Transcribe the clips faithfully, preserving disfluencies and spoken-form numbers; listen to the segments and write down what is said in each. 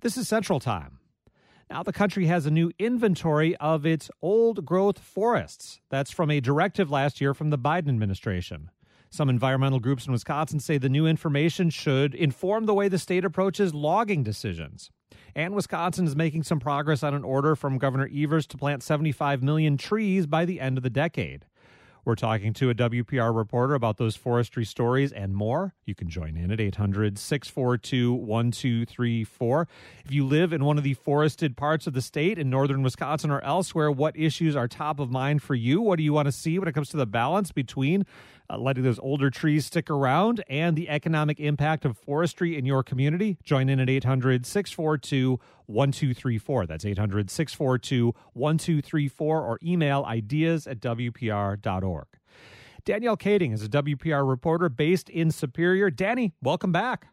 This is Central Time. Now the country has a new inventory of its old-growth forests. That's from a directive last year from the Biden administration. Some environmental groups in Wisconsin say the new information should inform the way the state approaches logging decisions. And Wisconsin is making some progress on an order from Governor Evers to plant seventy-five million trees by the end of the decade. We're talking to a W P R reporter about those forestry stories and more. You can join in at eight hundred, six four two, one two three four. If you live in one of the forested parts of the state in northern Wisconsin or elsewhere, what issues are top of mind for you? What do you want to see when it comes to the balance between uh, letting those older trees stick around and the economic impact of forestry in your community? Join in at eight hundred, six four two, one two three four. That's eight hundred, six four two, one two three four or email ideas at w p r dot org. Danielle Kading is a W P R reporter based in Superior. Danny, welcome back.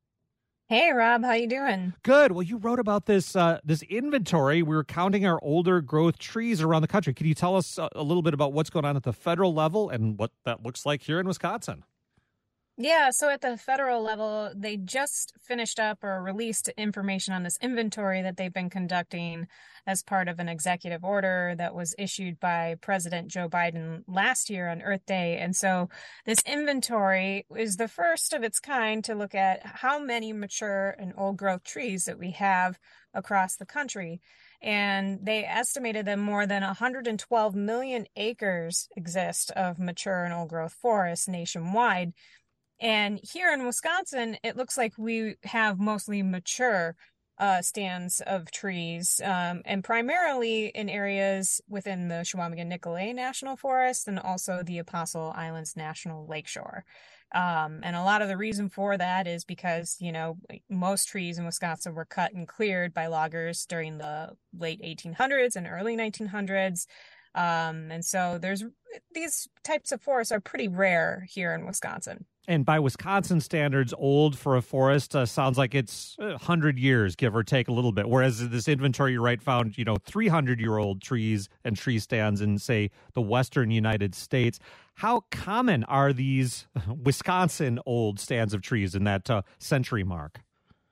Hey, Rob, how you doing? Good. Well, you wrote about this uh, this inventory. We were counting our older growth trees around the country. Can you tell us a, a little bit about what's going on at the federal level and what that looks like here in Wisconsin? Yeah, so at the federal level, they just finished up or released information on this inventory that they've been conducting as part of an executive order that was issued by President Joe Biden last year on Earth Day. And so this inventory is the first of its kind to look at how many mature and old growth trees that we have across the country. And they estimated that more than one hundred twelve million acres exist of mature and old growth forests nationwide. And here in Wisconsin, it looks like we have mostly mature uh, stands of trees, um, and primarily in areas within the Chequamegon-Nicolet National Forest and also the Apostle Islands National Lakeshore. Um, and a lot of the reason for that is because, you know, most trees in Wisconsin were cut and cleared by loggers during the late eighteen hundreds and early nineteen hundreds. Um, and so there's these types of forests are pretty rare here in Wisconsin. And by Wisconsin standards, old for a forest uh, sounds like it's one hundred years, give or take a little bit. Whereas this inventory you write found, you know, three hundred year old trees and tree stands in, say, the western United States. How common are these Wisconsin old stands of trees in that uh, century mark?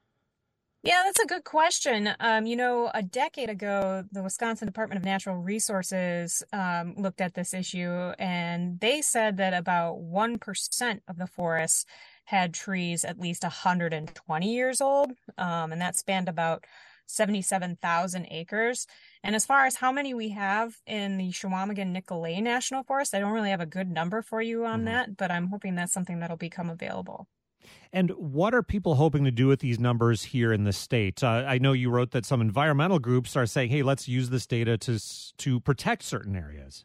Yeah, that's a good question. Um, you know, a decade ago, the Wisconsin Department of Natural Resources um, looked at this issue, and they said that about one percent of the forests had trees at least one hundred twenty years old, um, and that spanned about seventy-seven thousand acres. And as far as how many we have in the Chequamegon-Nicolet National Forest, I don't really have a good number for you on mm-hmm. that, but I'm hoping that's something that'll become available. And what are people hoping to do with these numbers here in the state? Uh, I know you wrote that some environmental groups are saying, hey, let's use this data to to protect certain areas.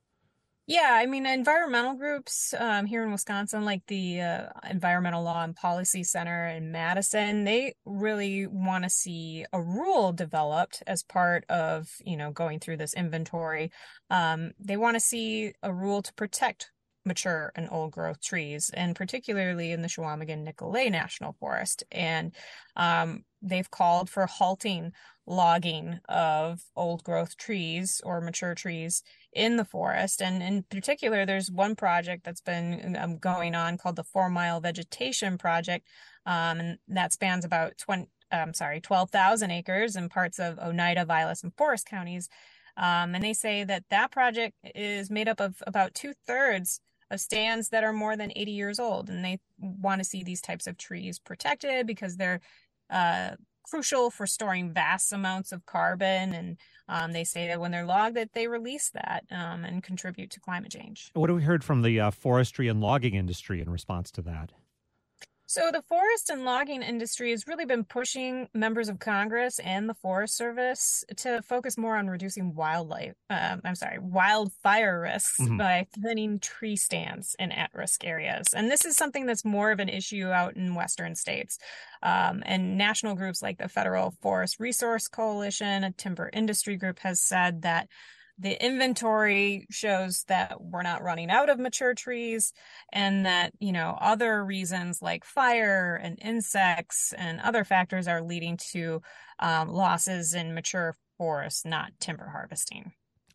Yeah, I mean, environmental groups um, here in Wisconsin, like the uh, Environmental Law and Policy Center in Madison, they really want to see a rule developed as part of, you know, going through this inventory. Um, they want to see a rule to protect mature and old growth trees, and particularly in the Chequamegon-Nicolet National Forest. And um, they've called for halting logging of old growth trees or mature trees in the forest. And in particular, there's one project that's been um, going on called the Four Mile Vegetation Project. Um, and that spans about twenty, I'm sorry, twelve thousand acres in parts of Oneida, Vilas, and Forest counties. Um, and they say that that project is made up of about two thirds of stands that are more than eighty years old. And they want to see these types of trees protected because they're uh, crucial for storing vast amounts of carbon. And um, they say that when they're logged, that they release that um, and contribute to climate change. What have we heard from the uh, forestry and logging industry in response to that? So the forest and logging industry has really been pushing members of Congress and the Forest Service to focus more on reducing wildlife, um, I'm sorry, wildfire risks mm-hmm. by thinning tree stands in at-risk areas. And this is something that's more of an issue out in western states. Um, and national groups like the Federal Forest Resource Coalition, a timber industry group, has said that the inventory shows that we're not running out of mature trees, and that, you know, other reasons like fire and insects and other factors are leading to um, losses in mature forests, not timber harvesting.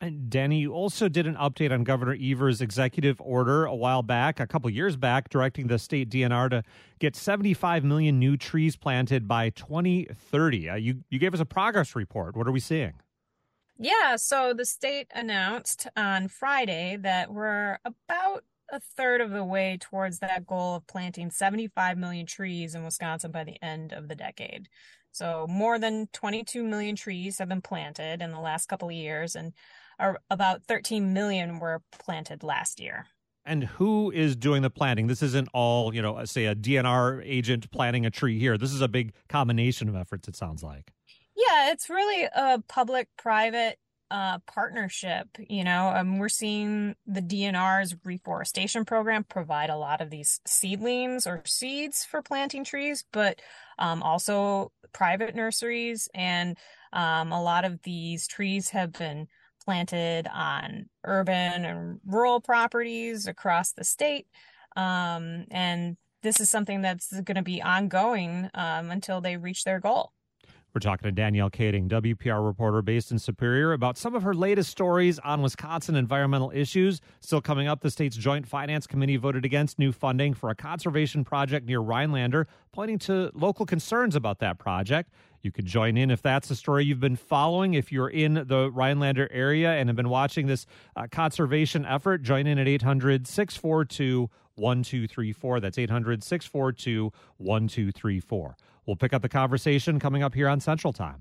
And Danny, you also did an update on Governor Evers' executive order a while back, a couple years back, directing the state D N R to get seventy-five million new trees planted by twenty thirty. Uh, you, you gave us a progress report. What are we seeing? Yeah, so the state announced on Friday that we're about a third of the way towards that goal of planting seventy-five million trees in Wisconsin by the end of the decade. So more than twenty-two million trees have been planted in the last couple of years, and are about thirteen million were planted last year. And who is doing the planting? This isn't all, you know, say a D N R agent planting a tree here. This is a big combination of efforts, it sounds like. Yeah, it's really a public-private uh, partnership. You know, um, we're seeing the D N R's reforestation program provide a lot of these seedlings or seeds for planting trees, but um, also private nurseries. And um, a lot of these trees have been planted on urban and rural properties across the state. Um, and this is something that's going to be ongoing um, until they reach their goal. We're talking to Danielle Kading, W P R reporter based in Superior, about some of her latest stories on Wisconsin environmental issues. Still coming up, the state's Joint Finance Committee voted against new funding for a conservation project near Rhinelander, pointing to local concerns about that project. You could join in if that's the story you've been following. If you're in the Rhinelander area and have been watching this uh, conservation effort, join in at eight hundred, six four two, one two three four. That's eight hundred, six four two, one two three four. We'll pick up the conversation coming up here on Central Time.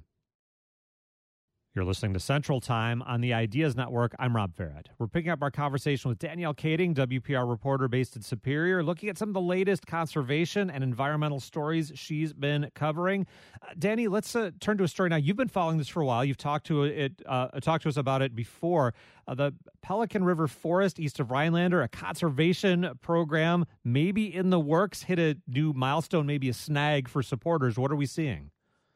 You're listening to Central Time on the Ideas Network. I'm Rob Farrett. We're picking up our conversation with Danielle Kading, W P R reporter based in Superior, looking at some of the latest conservation and environmental stories she's been covering. Uh, Danny, let's uh, turn to a story now. You've been following this for a while. You've talked to it, uh, talked to us about it before. Uh, the Pelican River Forest east of Rhinelander, a conservation program, maybe in the works, hit a new milestone, maybe a snag for supporters. What are we seeing?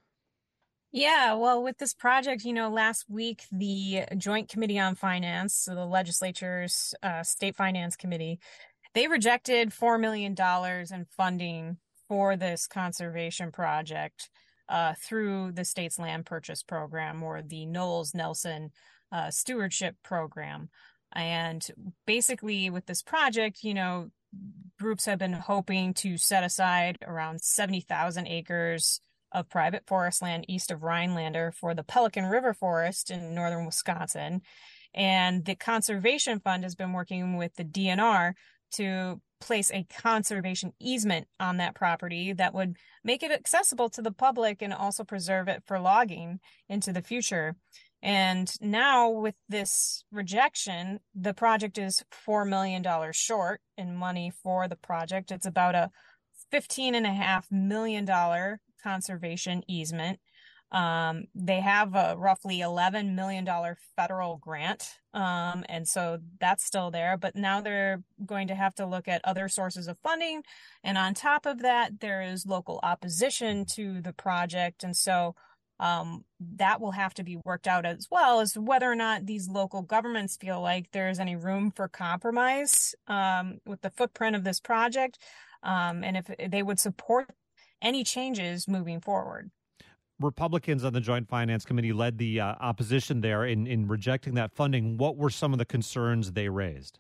Yeah, well, with this project, you know, last week, the Joint Committee on Finance, so the legislature's uh, State Finance Committee, they rejected four million dollars in funding for this conservation project uh, through the state's land purchase program, or the Knowles-Nelson uh, Stewardship Program. And basically with this project, you know, groups have been hoping to set aside around seventy thousand acres of private forest land east of Rhinelander for the Pelican River Forest in northern Wisconsin. And the Conservation Fund has been working with the D N R to place a conservation easement on that property that would make it accessible to the public and also preserve it for logging into the future. And now with this rejection, the project is four million dollars short in money for the project. It's about a fifteen and a half million dollar conservation easement. Um, they have a roughly eleven million dollars federal grant. Um, and so that's still there, but now they're going to have to look at other sources of funding. And on top of that, there is local opposition to the project. And so um, that will have to be worked out as well, as whether or not these local governments feel like there's any room for compromise um, with the footprint of this project. Um, and if they would support any changes moving forward. Republicans on the Joint Finance Committee led the uh, opposition there in, in rejecting that funding. What were some of the concerns they raised?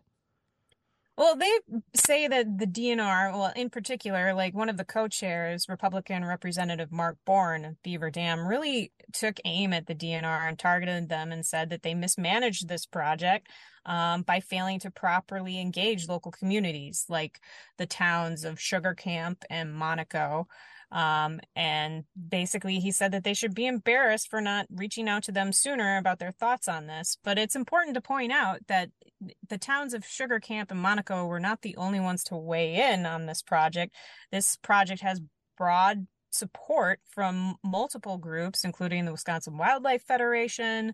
Well, they say that the D N R, well, in particular, like one of the co-chairs, Republican Representative Mark Bourne of Beaver Dam, really took aim at the D N R and targeted them and said that they mismanaged this project um, by failing to properly engage local communities like the towns of Sugar Camp and Monaco. Um, and basically he said that they should be embarrassed for not reaching out to them sooner about their thoughts on this. But it's important to point out that the towns of Sugar Camp and Monaco were not the only ones to weigh in on this project. This project has broad support from multiple groups, including the Wisconsin Wildlife Federation,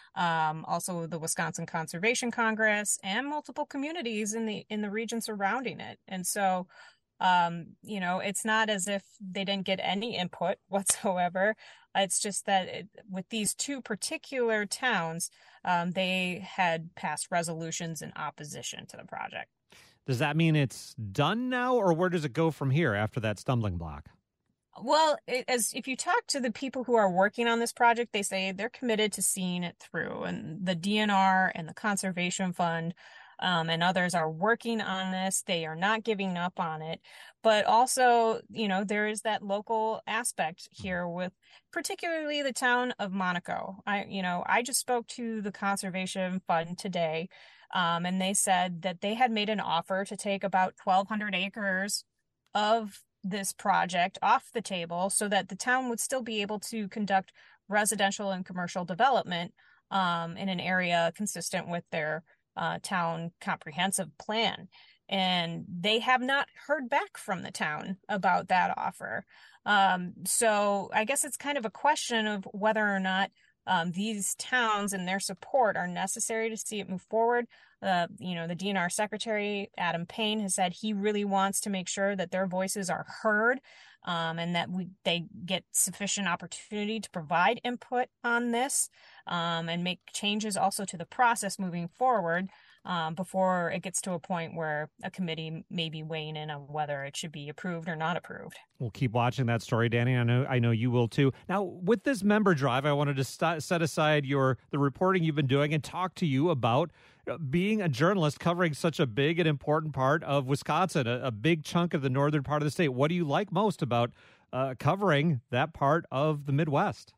um, also the Wisconsin Conservation Congress, and multiple communities in the in the region surrounding it. And so Um, you know, it's not as if they didn't get any input whatsoever. It's just that it, with these two particular towns, um, they had passed resolutions in opposition to the project. Does that mean it's done now, or where does it go from here after that stumbling block? Well, it, as if you talk to the people who are working on this project, they say they're committed to seeing it through. And the D N R and the Conservation Fund um, and others are working on this. They are not giving up on it. But also, you know, there is that local aspect here with particularly the town of Monaco. I, you know, I just spoke to the Conservation Fund today, um, and they said that they had made an offer to take about twelve hundred acres of this project off the table so that the town would still be able to conduct residential and commercial development um, in an area consistent with their uh, town comprehensive plan. And they have not heard back from the town about that offer. Um, so I guess it's kind of a question of whether or not um, these towns and their support are necessary to see it move forward. Uh, you know, the D N R Secretary, Adam Payne, has said he really wants to make sure that their voices are heard um, and that we they get sufficient opportunity to provide input on this um, and make changes also to the process moving forward um, before it gets to a point where a committee may be weighing in on whether it should be approved or not approved. We'll keep watching that story, Danny. I know I know you will too. Now, with this member drive, I wanted to st- set aside your the reporting you've been doing and talk to you about being a journalist covering such a big and important part of Wisconsin, a, a big chunk of the northern part of the state. What do you like most about uh, covering that part of the Midwest?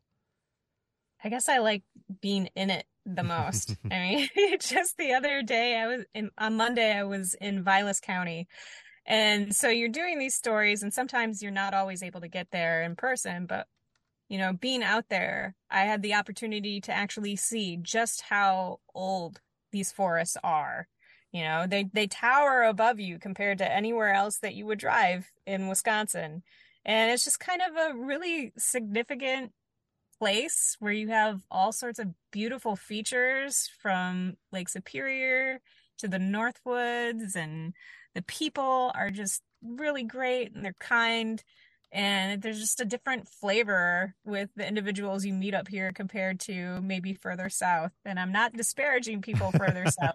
I guess I like being in it the most. I mean, just the other day, I was in, on Monday, I was in Vilas County. And so you're doing these stories, and sometimes you're not always able to get there in person. But, you know, being out there, I had the opportunity to actually see just how old these forests are. You know, they, they tower above you compared to anywhere else that you would drive in Wisconsin. And it's just kind of a really significant place where you have all sorts of beautiful features from Lake Superior to the Northwoods, and the people are just really great and they're kind. And there's just a different flavor with the individuals you meet up here compared to maybe further south. And I'm not disparaging people further south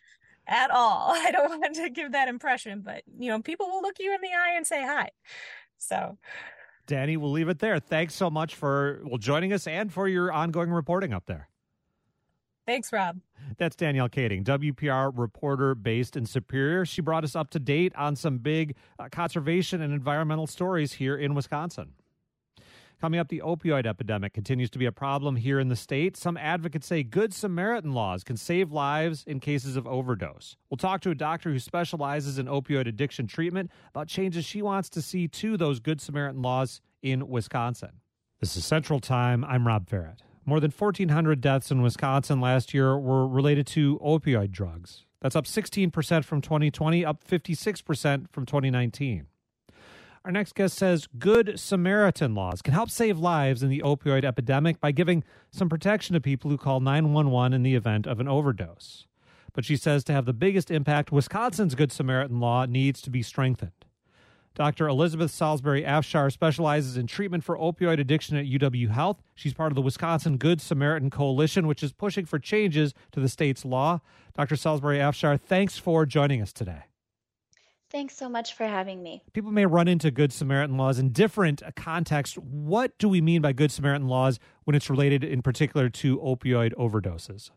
at all. I don't want to give that impression, but, you know, people will look you in the eye and say hi. So, Danny, we'll leave it there. Thanks so much for well joining us and for your ongoing reporting up there. Thanks, Rob. That's Danielle Kading, W P R reporter based in Superior. She brought us up to date on some big uh, conservation and environmental stories here in Wisconsin. Coming up, the opioid epidemic continues to be a problem here in the state. Some advocates say Good Samaritan laws can save lives in cases of overdose. We'll talk to a doctor who specializes in opioid addiction treatment about changes she wants to see to those Good Samaritan laws in Wisconsin. This is Central Time. I'm Rob Farrett. More than fourteen hundred deaths in Wisconsin last year were related to opioid drugs. That's up sixteen percent from twenty twenty, up fifty-six percent from twenty nineteen. Our next guest says Good Samaritan laws can help save lives in the opioid epidemic by giving some protection to people who call nine one one in the event of an overdose. But she says to have the biggest impact, Wisconsin's Good Samaritan law needs to be strengthened. Doctor Elizabeth Salisbury Afshar specializes in treatment for opioid addiction at U W Health. She's part of the Wisconsin Good Samaritan Coalition, which is pushing for changes to the state's law. Doctor Salisbury Afshar, thanks for joining us today. Thanks so much for having me. People may run into Good Samaritan laws in different contexts. What do we mean by Good Samaritan laws when it's related in particular to opioid overdoses?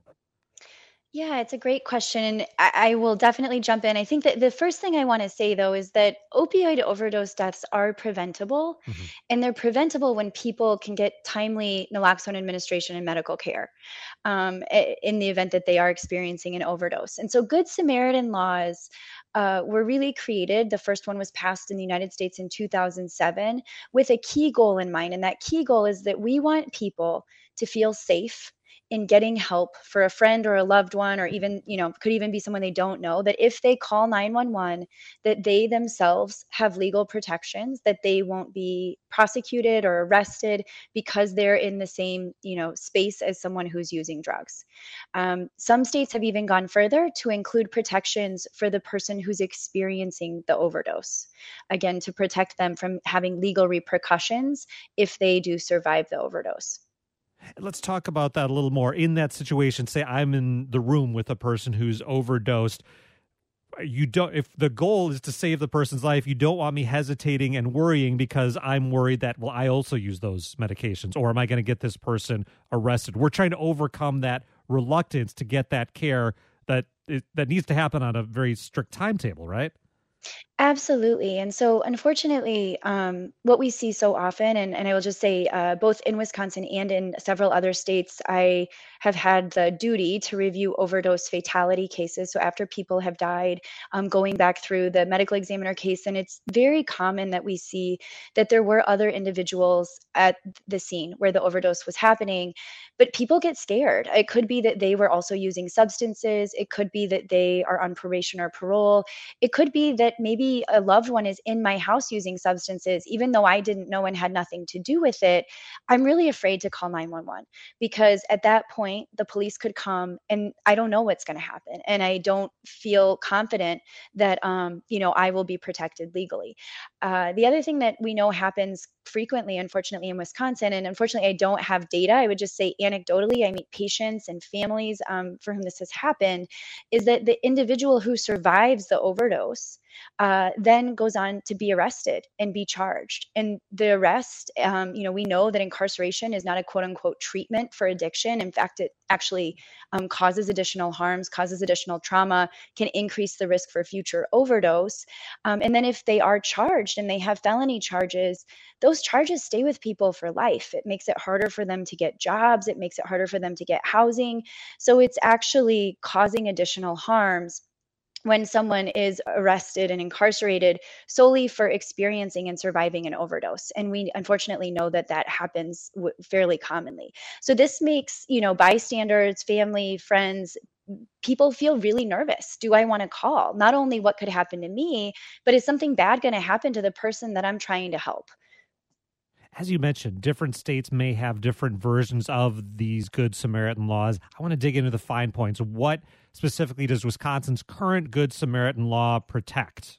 Yeah, it's a great question. And I, I will definitely jump in. I think that the first thing I want to say, though, is that opioid overdose deaths are preventable. Mm-hmm. And they're preventable when people can get timely naloxone administration and medical care um, in the event that they are experiencing an overdose. And so Good Samaritan laws uh, were really created. The first one was passed in the United States in two thousand seven with a key goal in mind. And that key goal is that we want people to feel safe in getting help for a friend or a loved one, or even, you know, could even be someone they don't know, that if they call nine one one, that they themselves have legal protections, that they won't be prosecuted or arrested because they're in the same, you know, space as someone who's using drugs. Um, some states have even gone further to include protections for the person who's experiencing the overdose, again, to protect them from having legal repercussions if they do survive the overdose. Let's talk about that a little more. In that situation, say I'm in the room with a person who's overdosed. you don't, if the goal is to save the person's life, you don't want me hesitating and worrying because I'm worried that, well, I also use those medications, or am I going to get this person arrested? We're trying to overcome that reluctance to get that care that that needs to happen on a very strict timetable, right? Absolutely. And so, unfortunately, um, what we see so often, and, and I will just say, uh, both in Wisconsin and in several other states, I have had the duty to review overdose fatality cases. So, after people have died, um, going back through the medical examiner case, and it's very common that we see that there were other individuals at the scene where the overdose was happening, but people get scared. It could be that they were also using substances, it could be that they are on probation or parole, it could be that maybe a loved one is in my house using substances, even though I didn't know and had nothing to do with it. I'm really afraid to call nine one one because at that point, the police could come and I don't know what's going to happen. And I don't feel confident that, um, you know, I will be protected legally. Uh, the other thing that we know happens frequently, unfortunately, in Wisconsin, and unfortunately, I don't have data, I would just say anecdotally, I meet patients and families um, for whom this has happened, is that the individual who survives the overdose uh, then goes on to be arrested and be charged. And the arrest, um, you know, we know that incarceration is not a quote unquote treatment for addiction. In fact, it actually um, causes additional harms, causes additional trauma, can increase the risk for future overdose. Um, and then if they are charged and they have felony charges, those charges stay with people for life. It makes it harder for them to get jobs. It makes it harder for them to get housing. So it's actually causing additional harms when someone is arrested and incarcerated solely for experiencing and surviving an overdose. And we unfortunately know that that happens w- fairly commonly. So this makes, you know, bystanders, family, friends, people feel really nervous. Do I want to call? Not only what could happen to me, but is something bad going to happen to the person that I'm trying to help? As you mentioned, different states may have different versions of these Good Samaritan laws. I want to dig into the fine points. What specifically does Wisconsin's current Good Samaritan law protect?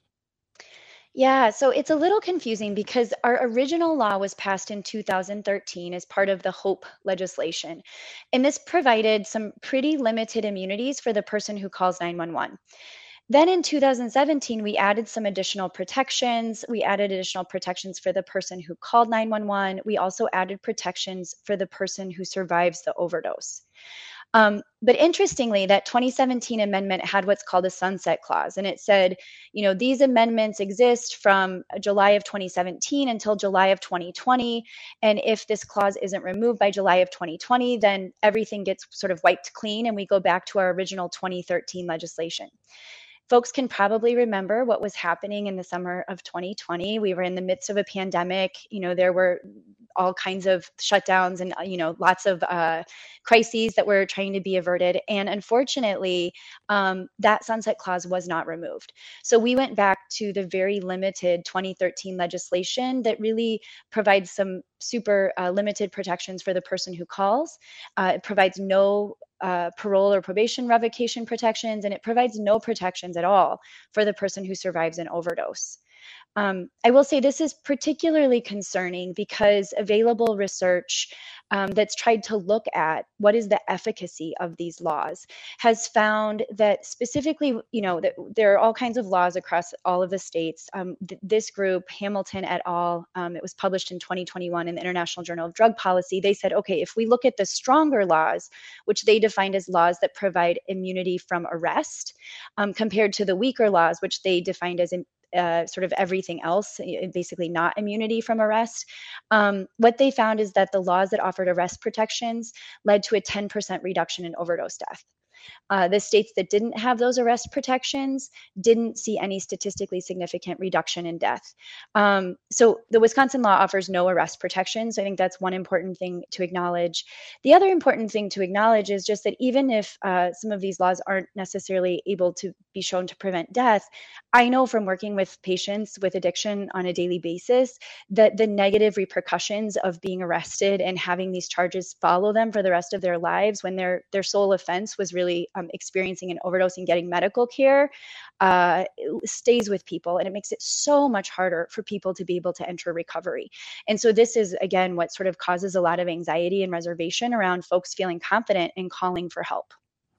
Yeah, so it's a little confusing because our original law was passed in two thousand thirteen as part of the HOPE legislation. And this provided some pretty limited immunities for the person who calls nine one one. Then in two thousand seventeen, we added some additional protections. We added additional protections for the person who called nine one one. We also added protections for the person who survives the overdose. Um, but interestingly, that twenty seventeen amendment had what's called a sunset clause. And it said, you know, these amendments exist from July of twenty seventeen until July of twenty twenty. And if this clause isn't removed by July of twenty twenty, then everything gets sort of wiped clean and we go back to our original twenty thirteen legislation. Folks can probably remember what was happening in the summer of twenty twenty. We were in the midst of a pandemic. You know, there were all kinds of shutdowns and, you know, lots of uh, crises that were trying to be averted. And unfortunately, um, that sunset clause was not removed. So we went back to the very limited twenty thirteen legislation that really provides some super uh, limited protections for the person who calls. Uh, it provides no Uh, parole or probation revocation protections, and it provides no protections at all for the person who survives an overdose. Um, I will say this is particularly concerning because available research um, that's tried to look at what is the efficacy of these laws has found that specifically, you know, that there are all kinds of laws across all of the states. Um, th- this group, Hamilton et al., um, it was published in twenty twenty-one in the International Journal of Drug Policy. They said, okay, if we look at the stronger laws, which they defined as laws that provide immunity from arrest, um, compared to the weaker laws, which they defined as in, uh, sort of everything else, basically not immunity from arrest. Um, what they found is that the laws that offered arrest protections led to a ten percent reduction in overdose death. Uh, the states that didn't have those arrest protections didn't see any statistically significant reduction in death. Um, so the Wisconsin law offers no arrest protections. I think that's one important thing to acknowledge. The other important thing to acknowledge is just that even if uh, some of these laws aren't necessarily able to be shown to prevent death, I know from working with patients with addiction on a daily basis that the negative repercussions of being arrested and having these charges follow them for the rest of their lives when their their sole offense was really um, experiencing an overdose and getting medical care uh, stays with people, and it makes it so much harder for people to be able to enter recovery. And so this is, again, what sort of causes a lot of anxiety and reservation around folks feeling confident in calling for help.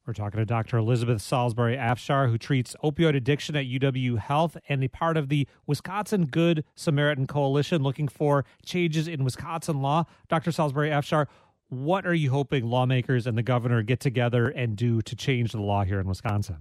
We're talking to Doctor Elizabeth Salisbury Afshar, who treats opioid addiction at U W Health and a part of the Wisconsin Good Samaritan Coalition, looking for changes in Wisconsin law. Doctor Salisbury Afshar, what are you hoping lawmakers and the governor get together and do to change the law here in Wisconsin?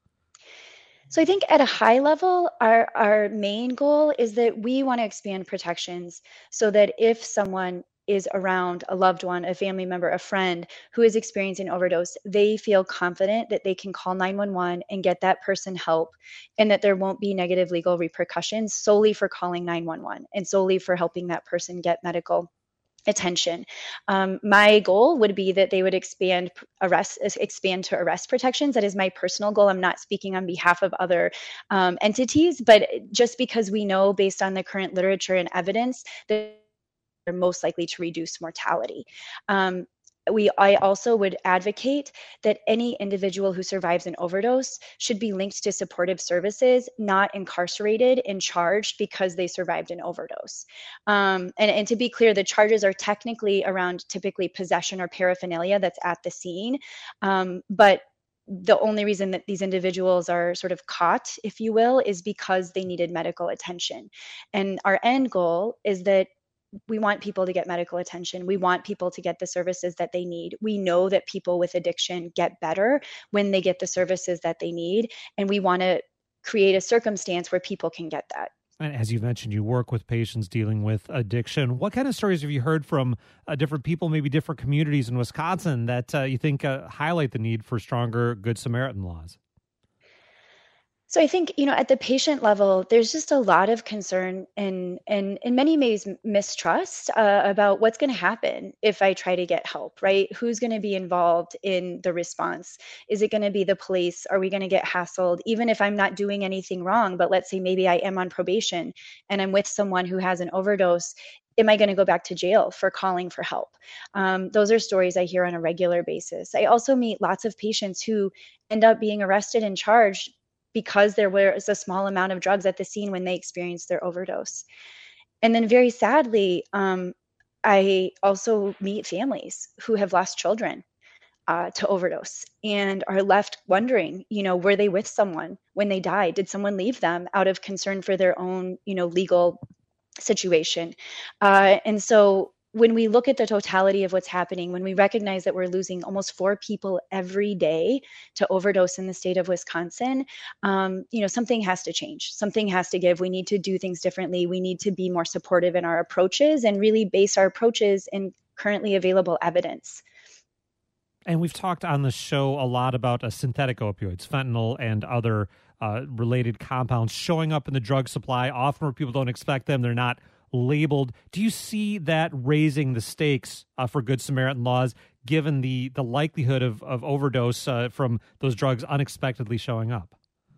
So I think at a high level, our, our main goal is that we want to expand protections so that if someone is around a loved one, a family member, a friend who is experiencing overdose, they feel confident that they can call nine one one and get that person help, and that there won't be negative legal repercussions solely for calling nine one one and solely for helping that person get medical attention. Um, my goal would be that they would expand arrest, expand to arrest protections. That is my personal goal. I'm not speaking on behalf of other um, entities, but just because we know based on the current literature and evidence that are most likely to reduce mortality. Um, we, I also would advocate that any individual who survives an overdose should be linked to supportive services, not incarcerated and charged because they survived an overdose. Um, and, and to be clear, the charges are technically around typically possession or paraphernalia that's at the scene. Um, but the only reason that these individuals are sort of caught, if you will, is because they needed medical attention. And our end goal is that we want people to get medical attention. We want people to get the services that they need. We know that people with addiction get better when they get the services that they need. And we want to create a circumstance where people can get that. And as you mentioned, you work with patients dealing with addiction. What kind of stories have you heard from uh, different people, maybe different communities in Wisconsin that uh, you think uh, highlight the need for stronger Good Samaritan laws? So I think, you know, at the patient level, there's just a lot of concern and, and in many ways, mistrust uh, about what's going to happen if I try to get help, right? Who's going to be involved in the response? Is it going to be the police? Are we going to get hassled? Even if I'm not doing anything wrong, but let's say maybe I am on probation and I'm with someone who has an overdose, am I going to go back to jail for calling for help? Um, those are stories I hear on a regular basis. I also meet lots of patients who end up being arrested and charged because there was a small amount of drugs at the scene when they experienced their overdose. And then very sadly, um, I also meet families who have lost children uh, to overdose and are left wondering, you know, were they with someone when they died? Did someone leave them out of concern for their own, you know, legal situation? Uh, and so when we look at the totality of what's happening, when we recognize that we're losing almost four people every day to overdose in the state of Wisconsin, um, you know, something has to change. Something has to give. We need to do things differently. We need to be more supportive in our approaches and really base our approaches in currently available evidence. And we've talked on the show a lot about uh, synthetic opioids, fentanyl and other uh, related compounds showing up in the drug supply, often where people don't expect them. They're not labeled. Do you see that raising the stakes uh, for Good Samaritan laws, given the the likelihood of, of overdose uh, from those drugs unexpectedly showing up?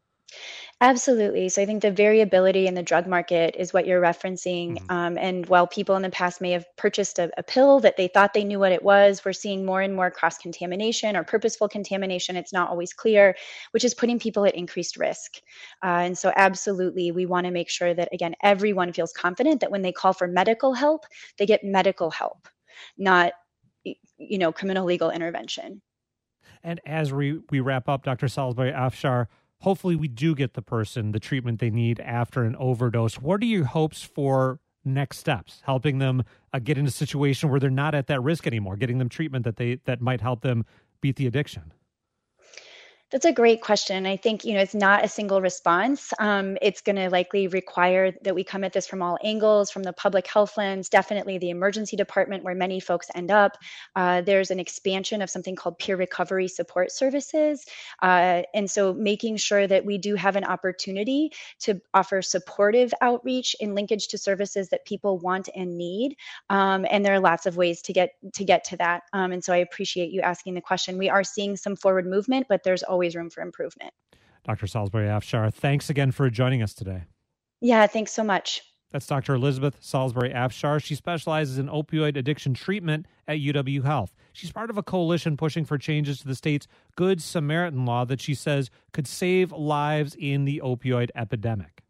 Absolutely. So I think the variability in the drug market is what you're referencing. Mm-hmm. Um, and while people in the past may have purchased a, a pill that they thought they knew what it was, we're seeing more and more cross-contamination or purposeful contamination. It's not always clear, which is putting people at increased risk. Uh, and so absolutely, we want to make sure that, again, everyone feels confident that when they call for medical help, they get medical help, not, you know, criminal legal intervention. And as we, we wrap up, Doctor Salisbury Afshar, hopefully we do get the person the treatment they need after an overdose. What are your hopes for next steps, helping them uh, get in a situation where they're not at that risk anymore, getting them treatment that they that might help them beat the addiction? That's a great question. I think, you know, it's not a single response. Um, it's going to likely require that we come at this from all angles, from the public health lens, definitely the emergency department where many folks end up. Uh, there's an expansion of something called peer recovery support services. Uh, and so making sure that we do have an opportunity to offer supportive outreach in linkage to services that people want and need. Um, and there are lots of ways to get to get to that. Um, and so I appreciate you asking the question. We are seeing some forward movement, but there's always always room for improvement. Doctor Salisbury Afshar, thanks again for joining us today. Yeah, thanks so much. That's Doctor Elizabeth Salisbury Afshar. She specializes in opioid addiction treatment at U W Health. She's part of a coalition pushing for changes to the state's Good Samaritan law that she says could save lives in the opioid epidemic.